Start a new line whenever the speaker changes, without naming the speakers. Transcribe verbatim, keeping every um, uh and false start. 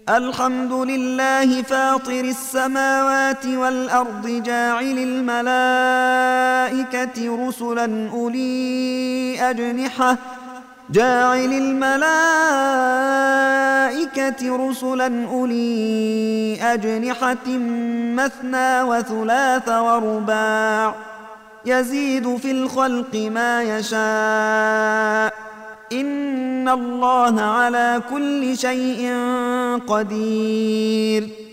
الحمد لله فاطر السماوات والأرض جاعل الملائكة رسلا أولي أجنحة جاعل الملائكة رسلا أولي أجنحة مثنى وثلاث ورباع يزيد في الخلق ما يشاء إن الله على كل شيء قدير